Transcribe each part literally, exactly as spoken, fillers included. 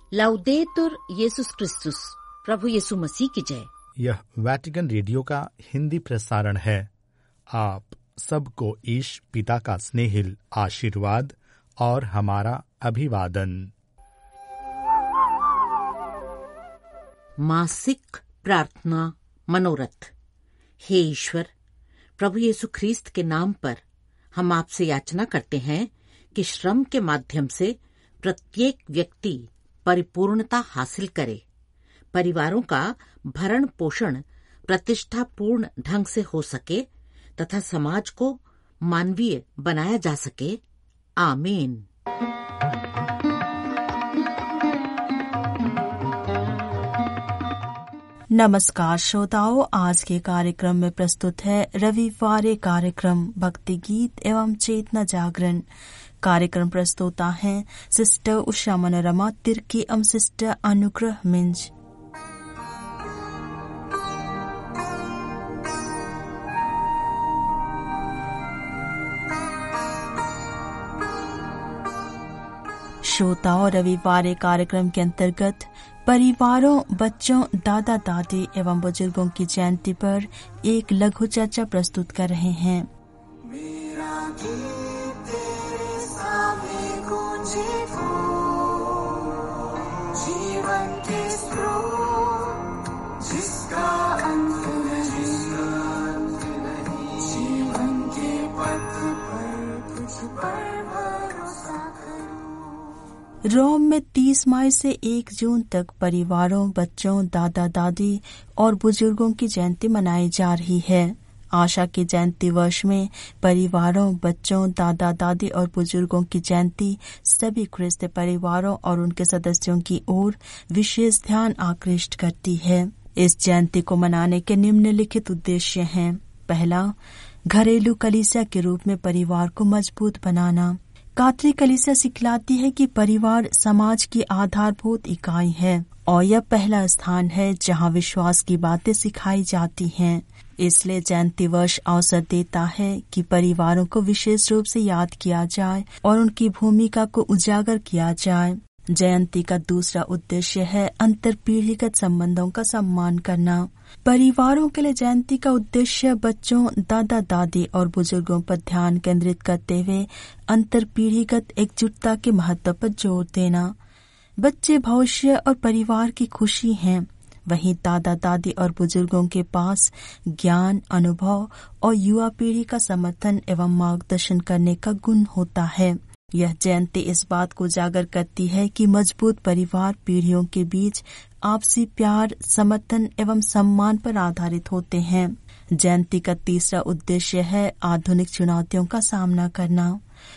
लाउदेतुर येसुस क्रिस्तुस, प्रभु यीशु मसीह की जय। यह वैटिकन रेडियो का हिंदी प्रसारण है। आप सबको ईश पिता का स्नेहिल आशीर्वाद और हमारा अभिवादन। मासिक प्रार्थना मनोरथ। हे ईश्वर, प्रभु यीशु ख्रीस्त के नाम पर हम आपसे याचना करते हैं कि श्रम के माध्यम से प्रत्येक व्यक्ति परिपूर्णता हासिल करे, परिवारों का भरण पोषण प्रतिष्ठापूर्ण ढंग से हो सके तथा समाज को मानवीय बनाया जा सके। आमीन। नमस्कार श्रोताओं, आज के कार्यक्रम में प्रस्तुत है रविवार कार्यक्रम भक्ति गीत एवं चेतना जागरण। कार्यक्रम प्रस्तुता हैं सिस्टर उषा मनोरमा तिर्की एवं सिस्टर अनुग्रह मिंज। श्रोताओं, रविवार कार्यक्रम के अंतर्गत परिवारों, बच्चों, दादा दादी एवं बुजुर्गों की जयंती पर एक लघु चर्चा प्रस्तुत कर रहे हैं। मेरा गीत तेरे सामने गूंजे वो, जीवन के स्रोत जिसका अंत नहीं, जीवन के पथ पर तुझ पर भरोसा करूं। रोम में तीस मई से एक जून तक परिवारों, बच्चों, दादा दादी और बुजुर्गों की जयंती मनाई जा रही है। आशा की जयंती वर्ष में परिवारों, बच्चों, दादा दादी और बुजुर्गों की जयंती सभी ख्रिस्त परिवारों और उनके सदस्यों की ओर विशेष ध्यान आकृष्ट करती है। इस जयंती को मनाने के निम्नलिखित उद्देश्य हैं। पहला, घरेलू कलीसिया के रूप में परिवार को मजबूत बनाना। कैथोलिक कलीसिया सिखलाती है कि परिवार समाज की आधारभूत इकाई है और यह पहला स्थान है जहां विश्वास की बातें सिखाई जाती हैं। इसलिए जयंती वर्ष अवसर देता है कि परिवारों को विशेष रूप से याद किया जाए और उनकी भूमिका को उजागर किया जाए। जयंती का दूसरा उद्देश्य है अंतरपीढ़ीगत संबंधों का सम्मान करना। परिवारों के लिए जयंती का उद्देश्य बच्चों, दादा दादी और बुजुर्गों पर ध्यान केंद्रित करते हुए अंतरपीढ़ीगत एकजुटता के महत्व पर जोर देना। बच्चे भविष्य और परिवार की खुशी हैं, वहीं दादा दादी और बुजुर्गों के पास ज्ञान, अनुभव और युवा पीढ़ी का समर्थन एवं मार्गदर्शन करने का गुण होता है। यह जयंती इस बात को उजागर करती है कि मजबूत परिवार पीढ़ियों के बीच आपसी प्यार, समर्थन एवं सम्मान पर आधारित होते हैं। जयंती का तीसरा उद्देश्य है आधुनिक चुनौतियों का सामना करना।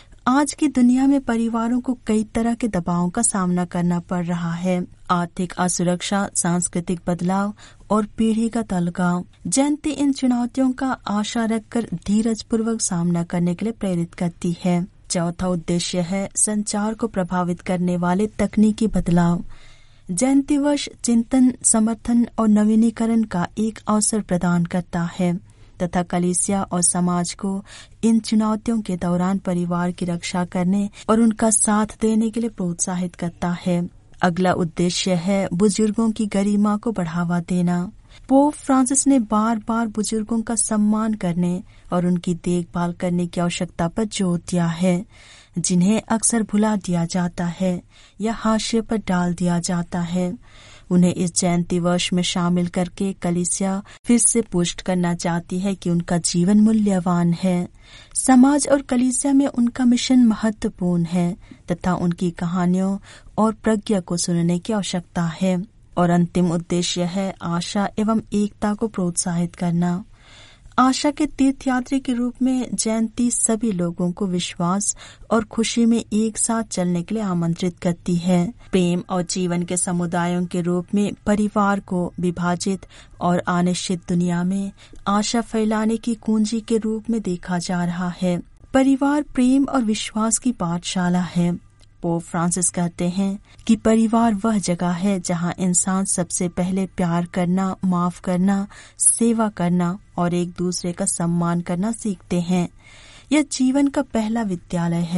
आज की दुनिया में परिवारों को कई तरह के दबावों का सामना करना पड़ रहा है। आर्थिक असुरक्षा, सांस्कृतिक बदलाव और पीढ़ीगत अलगाव। जयंती इन चुनौतियों का आशा रखकर धीरज पूर्वक सामना करने के लिए प्रेरित करती है। चौथा उद्देश्य है संचार को प्रभावित करने वाले तकनीकी बदलाव। जयंती वर्ष चिंतन, समर्थन और नवीनीकरण का एक अवसर प्रदान करता है तथा कलीसिया और समाज को इन चुनौतियों के दौरान परिवार की रक्षा करने और उनका साथ देने के लिए प्रोत्साहित करता है। अगला उद्देश्य है बुजुर्गों की गरिमा को बढ़ावा देना। पोप फ्रांसिस ने बार बार बुजुर्गों का सम्मान करने और उनकी देखभाल करने की आवश्यकता पर जोर दिया है, जिन्हें अक्सर भुला दिया जाता है या हाशिए पर डाल दिया जाता है। उन्हें इस जयंती वर्ष में शामिल करके कलीसिया फिर से पुष्ट करना चाहती है कि उनका जीवन मूल्यवान है। समाज और कलीसिया में उनका मिशन महत्वपूर्ण है तथा उनकी कहानियों और प्रज्ञा को सुनने की आवश्यकता है। और अंतिम उद्देश्य है आशा एवं एकता को प्रोत्साहित करना। आशा के तीर्थयात्री के रूप में जयंती सभी लोगों को विश्वास और खुशी में एक साथ चलने के लिए आमंत्रित करती है। प्रेम और जीवन के समुदायों के रूप में परिवार को विभाजित और अनिश्चित दुनिया में आशा फैलाने की कुंजी के रूप में देखा जा रहा है। परिवार प्रेम और विश्वास की पाठशाला है। पोप फ्रांसिस कहते हैं कि परिवार वह जगह है जहां इंसान सबसे पहले प्यार करना, माफ करना, सेवा करना और एक दूसरे का सम्मान करना सीखते हैं। यह जीवन का पहला विद्यालय है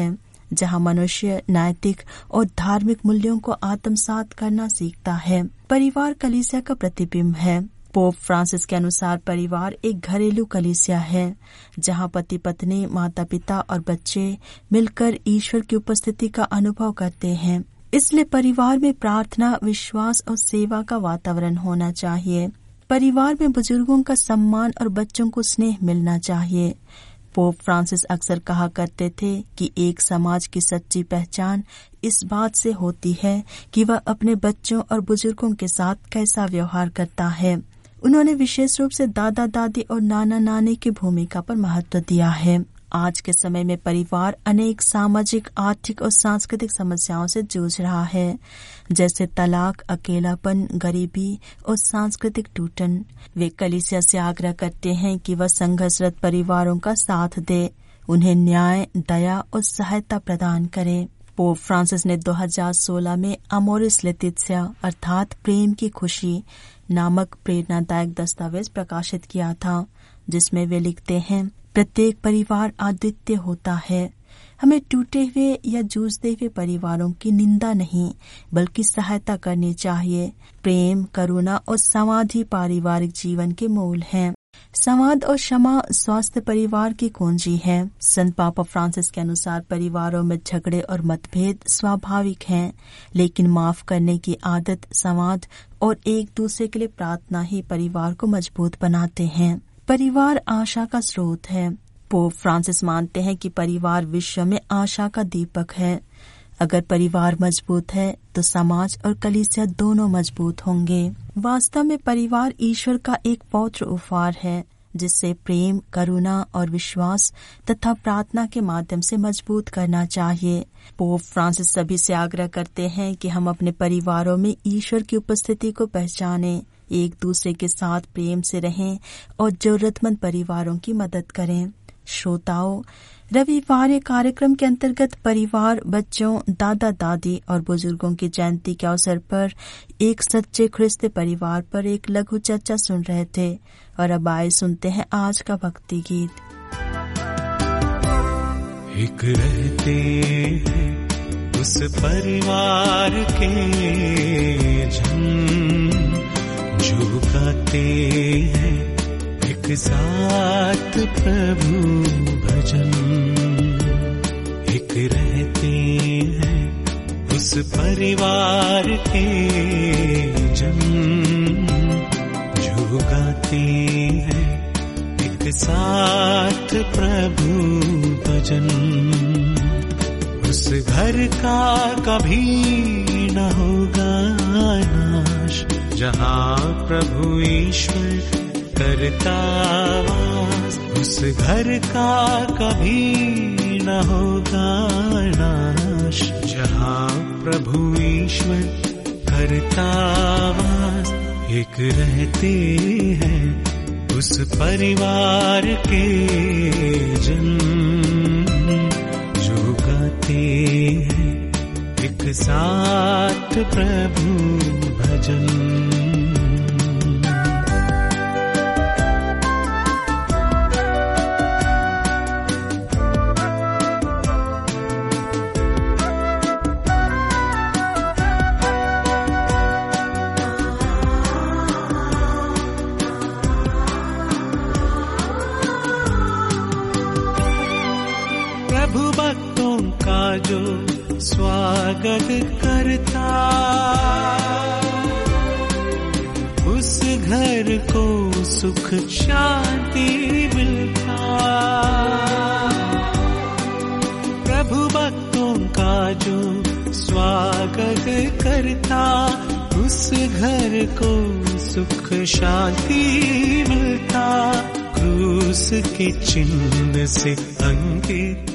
जहाँ मनुष्य नैतिक और धार्मिक मूल्यों को आत्मसात करना सीखता है। परिवार कलीसिया का प्रतिबिंब है। पोप फ्रांसिस के अनुसार परिवार एक घरेलू कलीसिया है, जहाँ पति पत्नी, माता पिता और बच्चे मिलकर ईश्वर की उपस्थिति का अनुभव करते हैं। इसलिए परिवार में प्रार्थना, विश्वास और सेवा का वातावरण होना चाहिए। परिवार में बुजुर्गों का सम्मान और बच्चों को स्नेह मिलना चाहिए। पोप फ्रांसिस अक्सर कहा करते थे कि एक समाज की सच्ची पहचान इस बात से होती है कि वह अपने बच्चों और बुजुर्गों के साथ कैसा व्यवहार करता है। उन्होंने विशेष रूप से दादा दादी और नाना नानी की भूमिका पर महत्व दिया है। आज के समय में परिवार अनेक सामाजिक, आर्थिक और सांस्कृतिक समस्याओं से जूझ रहा है, जैसे तलाक, अकेलापन, गरीबी और सांस्कृतिक टूटन। वे कलीसिया से आग्रह करते हैं कि वह संघर्षरत परिवारों का साथ दे, उन्हें न्याय, दया और सहायता प्रदान करे। पोप फ्रांसिस ने दो हज़ार सोलह में अमोरिस लेटित्सिया अर्थात प्रेम की खुशी नामक प्रेरणादायक दस्तावेज प्रकाशित किया था, जिसमें वे लिखते हैं, प्रत्येक परिवार अद्वितीय होता है। हमें टूटे हुए या जूझते हुए परिवारों की निंदा नहीं, बल्कि सहायता करनी चाहिए। प्रेम, करुणा और संवाद ही पारिवारिक जीवन के मूल हैं। संवाद और क्षमा स्वस्थ परिवार की कुंजी है। संत पापा फ्रांसिस के अनुसार परिवारों में झगड़े और मतभेद स्वाभाविक हैं, लेकिन माफ करने की आदत, संवाद और एक दूसरे के लिए प्रार्थना ही परिवार को मजबूत बनाते हैं। परिवार आशा का स्रोत है। पोप फ्रांसिस मानते हैं कि परिवार विश्व में आशा का दीपक है। अगर परिवार मजबूत है तो समाज और कलीसिया दोनों मजबूत होंगे। वास्तव में परिवार ईश्वर का एक पवित्र उपहार है, जिससे प्रेम, करुणा और विश्वास तथा प्रार्थना के माध्यम से मजबूत करना चाहिए। पोप फ्रांसिस सभी से आग्रह करते हैं कि हम अपने परिवारों में ईश्वर की उपस्थिति को पहचानें, एक दूसरे के साथ प्रेम से रहें और जरूरतमंद परिवारों की मदद करें। श्रोताओं, रविवार कार्यक्रम के अंतर्गत परिवार, बच्चों, दादा दादी और बुजुर्गों की जयंती के अवसर पर एक सच्चे ख्रिस्ती परिवार पर एक लघु चर्चा सुन रहे थे। और अब आए सुनते हैं आज का भक्ति गीत। एक रहते हैं उस परिवार के जन जो गाते हैं एक साथ प्रभु भजन। एक रहते हैं उस परिवार के जन जो गाते हैं एक साथ प्रभु भजन। उस घर का कभी न होगा नाश, जहाँ प्रभु ईश्वर करता वास। उस घर का कभी न होगा नाश, जहाँ प्रभु ईश्वर करता वास। एक रहते हैं उस परिवार के जन जो गाते हैं एक साथ प्रभु भजन। जो स्वागत करता उस घर को सुख शांति मिलता। प्रभु भक्तों का जो स्वागत करता उस घर को सुख शांति मिलता। क्रूस के चिन्ह से अंकित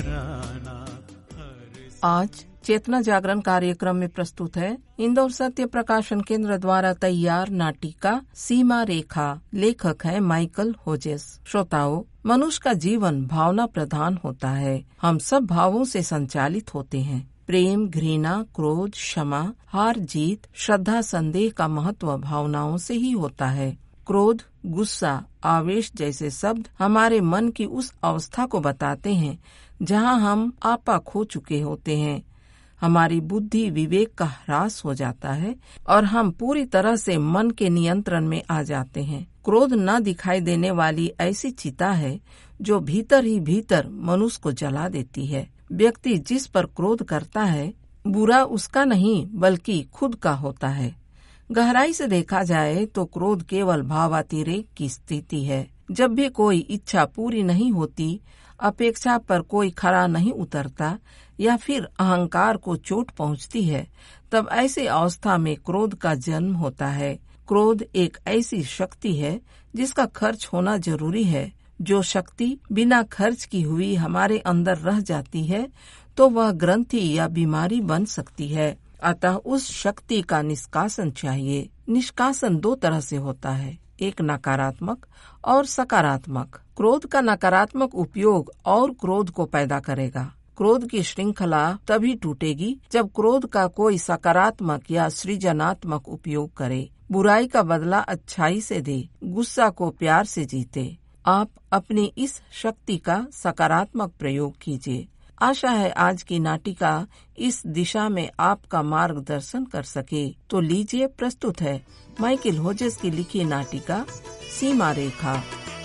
आज चेतना जागरण कार्यक्रम में प्रस्तुत है इंदौर सत्य प्रकाशन केंद्र द्वारा तैयार नाटिका सीमा रेखा। लेखक है माइकल होजेस। श्रोताओं, मनुष्य का जीवन भावना प्रधान होता है। हम सब भावों से संचालित होते हैं। प्रेम, घृणा, क्रोध, क्षमा, हार जीत, श्रद्धा, संदेह का महत्व भावनाओं से ही होता है। क्रोध, गुस्सा, आवेश जैसे शब्द हमारे मन की उस अवस्था को बताते हैं जहां हम आपा खो चुके होते हैं। हमारी बुद्धि विवेक का ह्रास हो जाता है और हम पूरी तरह से मन के नियंत्रण में आ जाते हैं। क्रोध न दिखाई देने वाली ऐसी चिता है जो भीतर ही भीतर मनुष्य को जला देती है। व्यक्ति जिस पर क्रोध करता है बुरा उसका नहीं बल्कि खुद का होता है। गहराई से देखा जाए तो क्रोध केवल भावातिरेक की स्थिति है। जब भी कोई इच्छा पूरी नहीं होती, अपेक्षा पर कोई खरा नहीं उतरता या फिर अहंकार को चोट पहुंचती है, तब ऐसी अवस्था में क्रोध का जन्म होता है। क्रोध एक ऐसी शक्ति है जिसका खर्च होना जरूरी है। जो शक्ति बिना खर्च की हुई हमारे अंदर रह जाती है तो वह ग्रंथि या बीमारी बन सकती है। अतः उस शक्ति का निष्कासन चाहिए। निष्कासन दो तरह से होता है, एक नकारात्मक और सकारात्मक। क्रोध का नकारात्मक उपयोग और क्रोध को पैदा करेगा। क्रोध की श्रृंखला तभी टूटेगी जब क्रोध का कोई सकारात्मक या सृजनात्मक उपयोग करे। बुराई का बदला अच्छाई से दे, गुस्सा को प्यार से जीते। आप अपनी इस शक्ति का सकारात्मक प्रयोग कीजिए। आशा है आज की नाटिका इस दिशा में आपका मार्गदर्शन कर सके। तो लीजिए, प्रस्तुत है माइकल होजेस की लिखी नाटिका सीमा रेखा।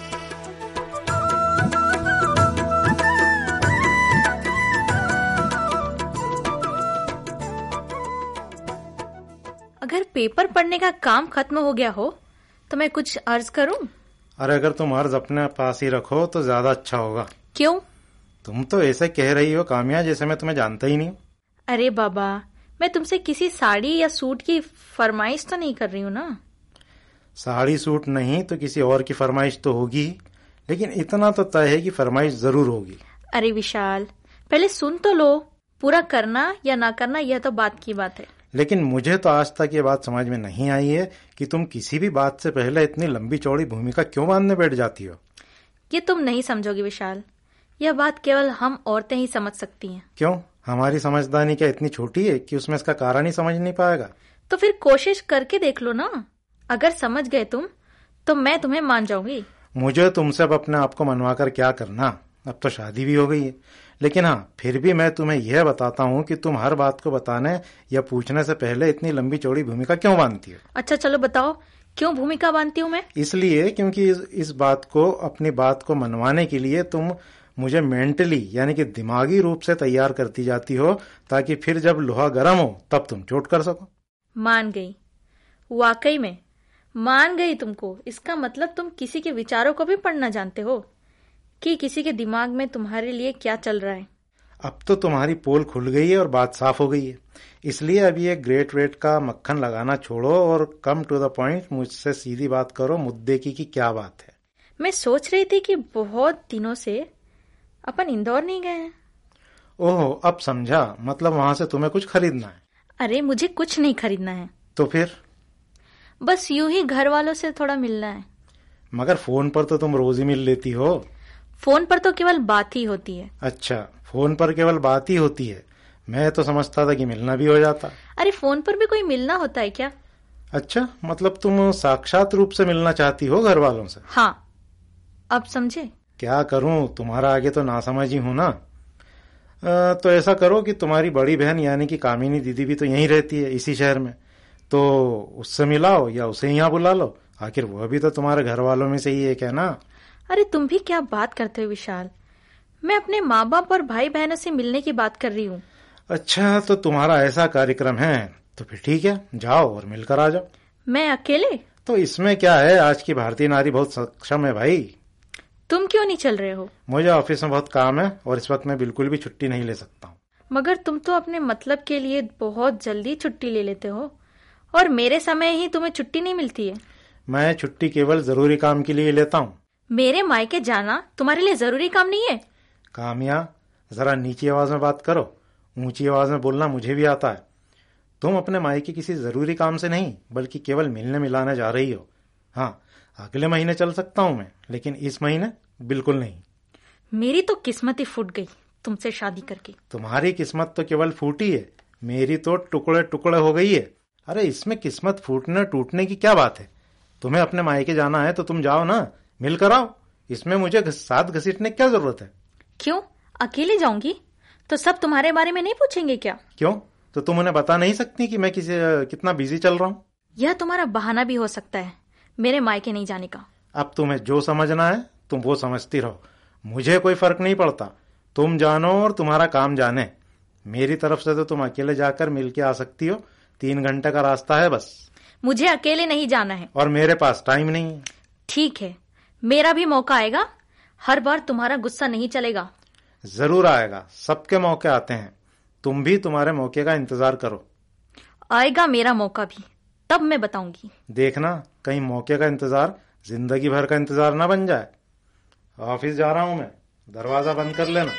अगर पेपर पढ़ने का काम खत्म हो गया हो तो मैं कुछ अर्ज करूं? अरे अगर तुम अर्ज अपने पास ही रखो तो ज्यादा अच्छा होगा। क्यों? तुम तो ऐसे कह रही हो कामिया जैसे मैं तुम्हें जानता ही नहीं। अरे बाबा, मैं तुमसे किसी साड़ी या सूट की फरमाइश तो नहीं कर रही हूँ ना। साड़ी सूट नहीं तो किसी और की फरमाइश तो होगी, लेकिन इतना तो तय है कि फरमाइश जरूर होगी। अरे विशाल, पहले सुन तो लो। पूरा करना या ना करना यह तो बात की बात है। लेकिन मुझे तो आज तक ये बात समझ में नहीं आई है कि तुम किसी भी बात से पहले इतनी लंबी चौड़ी भूमिका क्यों बांधने बैठ जाती हो। ये तुम नहीं समझोगी विशाल। यह बात केवल हम औरतें ही समझ सकती हैं। क्यों? हमारी समझदारी क्या इतनी छोटी है कि उसमें इसका कारण ही समझ नहीं पाएगा? तो फिर कोशिश करके देख लो ना। अगर समझ गए तुम तो मैं तुम्हें मान जाऊंगी। मुझे तुमसे अब अपने आप को मनवाकर क्या करना। अब तो शादी भी हो गई है। लेकिन हाँ, फिर भी मैं तुम्हें यह बताता हूँ कि तुम हर बात को बताने या पूछने से पहले इतनी लंबी चौड़ी भूमिका क्यों बांधती हो। अच्छा चलो बताओ, क्यों भूमिका बांधती हूँ मैं? इसलिए क्योंकि इस, इस बात को अपनी बात को मनवाने के लिए तुम मुझे मेंटली यानी कि दिमागी रूप से तैयार करती जाती हो, ताकि फिर जब लोहा गर्म हो तब तुम चोट कर सको। मान गई, वाकई में मान गई तुमको। इसका मतलब तुम किसी के विचारों को भी पढ़ना जानते हो कि किसी के दिमाग में तुम्हारे लिए क्या चल रहा है। अब तो तुम्हारी पोल खुल गई है और बात साफ हो गई है। इसलिए अब ये ग्रेट वेट का मक्खन लगाना छोड़ो और कम टू द पॉइंट मुझसे सीधी बात करो, मुद्दे की कि क्या बात है। मैं सोच रही थी कि बहुत दिनों से अपन इंदौर नहीं गए हैं। ओहो, अब समझा। मतलब वहां से तुम्हें कुछ खरीदना है? अरे मुझे कुछ नहीं खरीदना है। तो फिर? बस यूं ही घर वालों से थोड़ा मिलना है। मगर फोन पर तो तुम रोज ही मिल लेती हो। फोन पर तो केवल बात ही होती है। अच्छा, फोन पर केवल बात ही होती है। मैं तो समझता था कि मिलना भी हो जाता। अरे फोन पर भी कोई मिलना होता है क्या? अच्छा, मतलब तुम साक्षात रूप से मिलना चाहती हो घर वालों से? हाँ, अब समझे। क्या करूं, तुम्हारा आगे तो ना समझ ही हूं ना। आ, तो ऐसा करो कि तुम्हारी बड़ी बहन यानी कि कामिनी दीदी भी तो यहीं रहती है, इसी शहर में, तो उससे मिलाओ या उसे यहाँ बुला लो। आखिर वह भी तो तुम्हारे घर वालों में से ही एक है ना। अरे तुम भी क्या बात करते हो विशाल। मैं अपने माँ बाप और भाई बहनों से मिलने की बात कर रही हूँ। अच्छा, तो तुम्हारा ऐसा कार्यक्रम है तो फिर ठीक है, जाओ और मिलकर आ जाओ। मैं अकेले? तो इसमें क्या है, आज की भारतीय नारी बहुत सक्षम है भाई। तुम क्यों नहीं चल रहे हो? मुझे ऑफिस में बहुत काम है और इस वक्त मैं बिल्कुल भी छुट्टी नहीं ले सकता हूँ। मगर तुम तो अपने मतलब के लिए बहुत जल्दी छुट्टी ले लेते हो और मेरे समय ही तुम्हें छुट्टी नहीं मिलती है। मैं छुट्टी केवल जरूरी काम के लिए लेता हूँ। मेरे मायके जाना तुम्हारे लिए जरूरी काम नहीं है? कामिया, जरा नीची आवाज में बात करो। ऊंची आवाज में बोलना मुझे भी आता है। तुम अपने मायके किसी जरूरी काम से नहीं बल्कि केवल मिलने मिलाने जा रही हो। हाँ, अगले महीने चल सकता हूँ मैं, लेकिन इस महीने बिल्कुल नहीं। मेरी तो किस्मत ही फूट गई तुमसे शादी करके। तुम्हारी किस्मत तो केवल फूटी है, मेरी तो टुकड़े टुकड़े हो गई है। अरे इसमें किस्मत फूटने टूटने की क्या बात है। तुम्हें अपने मायके जाना है तो तुम जाओ ना, मिल कर आओ। इसमें मुझे साथ घसीटने की क्या जरूरत है? क्यों, अकेले जाऊंगी तो सब तुम्हारे बारे में नहीं पूछेंगे क्या? क्यों, तो तुम उन्हें बता नहीं सकती कि मैं किसी कितना बिजी चल रहा हूँ? यह तुम्हारा बहाना भी हो सकता है मेरे मायके नहीं जाने का। अब तुम्हें जो समझना है तुम वो समझती रहो, मुझे कोई फर्क नहीं पड़ता। तुम जानो और तुम्हारा काम जाने। मेरी तरफ से तो तुम अकेले जाकर मिल के आ सकती हो, तीन घंटे का रास्ता है बस। मुझे अकेले नहीं जाना है और मेरे पास टाइम नहीं है। ठीक है, मेरा भी मौका आएगा। हर बार तुम्हारा गुस्सा नहीं चलेगा। जरूर आएगा, सबके मौके आते हैं। तुम भी तुम्हारे मौके का इंतजार करो। आएगा मेरा मौका भी, तब मैं बताऊंगी। देखना कहीं मौके का इंतजार जिंदगी भर का इंतजार ना बन जाए। ऑफिस जा रहा हूं मैं, दरवाजा बंद कर लेना।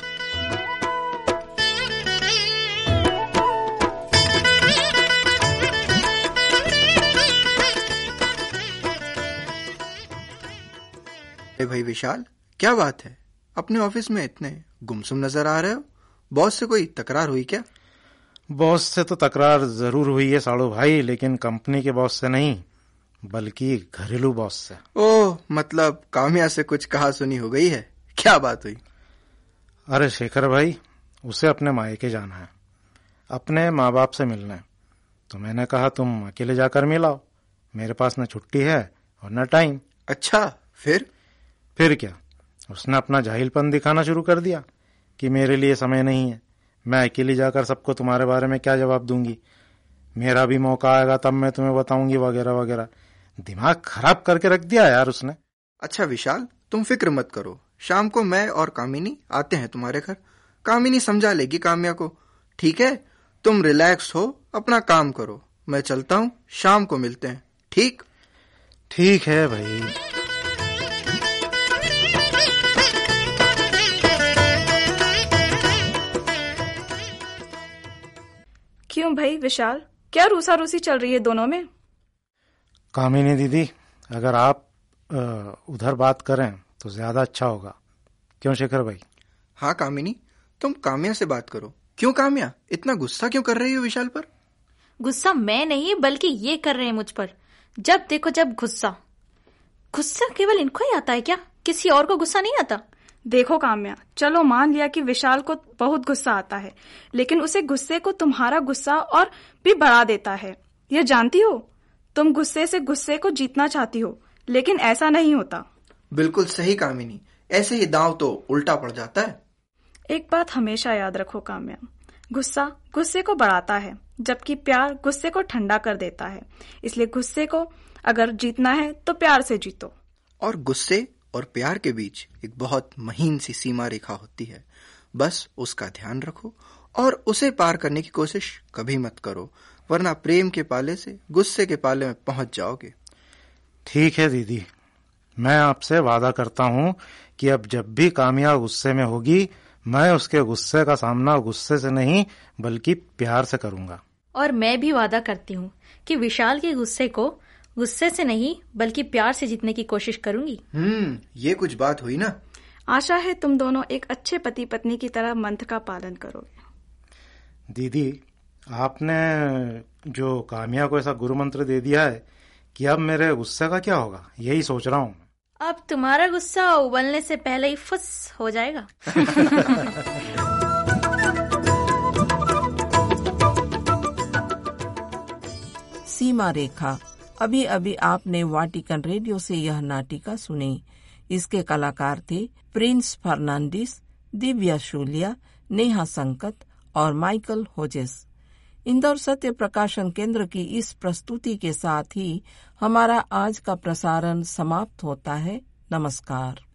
भाई विशाल, क्या बात है, अपने ऑफिस में इतने गुमसुम नजर आ रहे हो? बॉस से कोई तकरार हुई क्या? बॉस से तो तकरार जरूर हुई है साड़ू भाई, लेकिन कंपनी के बॉस से नहीं, बल्कि घरेलू बॉस से। ओह, मतलब काम्या से कुछ कहा सुनी हो गई है? क्या बात हुई? अरे शेखर भाई, उसे अपने मायके जाना है, अपने माँ बाप से मिलना है। तो मैंने कहा तुम अकेले जाकर मिलाओ, मेरे पास न छुट्टी है और न टाइम। अच्छा, फिर? फिर क्या, उसने अपना जाहिलपन दिखाना शुरू कर दिया कि मेरे लिए समय नहीं है, मैं अकेली जाकर सबको तुम्हारे बारे में क्या जवाब दूंगी, मेरा भी मौका आएगा तब मैं तुम्हें बताऊंगी, वगैरह वगैरह। दिमाग खराब करके रख दिया यार उसने। अच्छा विशाल, तुम फिक्र मत करो, शाम को मैं और कामिनी आते हैं तुम्हारे घर। कामिनी समझा लेगी काम्या को, ठीक है? तुम रिलैक्स हो, अपना काम करो, मैं चलता हूँ, शाम को मिलते हैं। ठीक ठीक है भाई। क्यों भाई विशाल, क्या रूसा रूसी चल रही है दोनों में? कामिनी दीदी, अगर आप आ, उधर बात करें तो ज्यादा अच्छा होगा। क्यों शेखर भाई? हाँ कामिनी, तुम काम्या से बात करो। क्यों काम्या, इतना गुस्सा क्यों कर रही हो विशाल पर? गुस्सा मैं नहीं, बल्कि ये कर रहे हैं मुझ पर। जब देखो जब गुस्सा। गुस्सा केवल इनको ही आता है क्या? किसी और को गुस्सा नहीं आता? देखो काम्या, चलो मान लिया कि विशाल को बहुत गुस्सा आता है, लेकिन उसे गुस्से को तुम्हारा गुस्सा और भी बढ़ा देता है। यह जानती हो, तुम गुस्से से गुस्से को जीतना चाहती हो, लेकिन ऐसा नहीं होता। बिल्कुल सही कामिनी, ऐसे ही दांव तो उल्टा पड़ जाता है। एक बात हमेशा याद रखो काम्या, गुस्सा गुस्से को बढ़ाता है, जबकि प्यार गुस्से को ठंडा कर देता है। इसलिए गुस्से को अगर जीतना है तो प्यार से जीतो। और गुस्से और प्यार के बीच एक बहुत महीन सी सीमा रेखा होती है, बस उसका ध्यान रखो और उसे पार करने की कोशिश कभी मत करो, वरना प्रेम के पाले से गुस्से के पाले में पहुंच जाओगे। ठीक है दीदी, मैं आपसे वादा करता हूँ कि अब जब भी काम्या गुस्से में होगी, मैं उसके गुस्से का सामना गुस्से से नहीं बल्कि प्यार से करूंगा। और मैं भी वादा करती हूँ कि विशाल के गुस्से को गुस्से से नहीं बल्कि प्यार से जीतने की कोशिश करूंगी। हम्म ये कुछ बात हुई ना। आशा है तुम दोनों एक अच्छे पति पत्नी की तरह मंत्र का पालन करोगे। दीदी, आपने जो काम्या को ऐसा गुरु मंत्र दे दिया है कि अब मेरे गुस्से का क्या होगा, यही सोच रहा हूँ। अब तुम्हारा गुस्सा उबलने से पहले ही फुस हो जाएगा। सीमा रेखा। अभी अभी आपने वाटिकन रेडियो से यह नाटिका सुनी। इसके कलाकार थे प्रिंस फर्नांडिस, दिव्या शूलिया, नेहा संकत और माइकल होजेस। इंदौर सत्य प्रकाशन केंद्र की इस प्रस्तुति के साथ ही हमारा आज का प्रसारण समाप्त होता है। नमस्कार।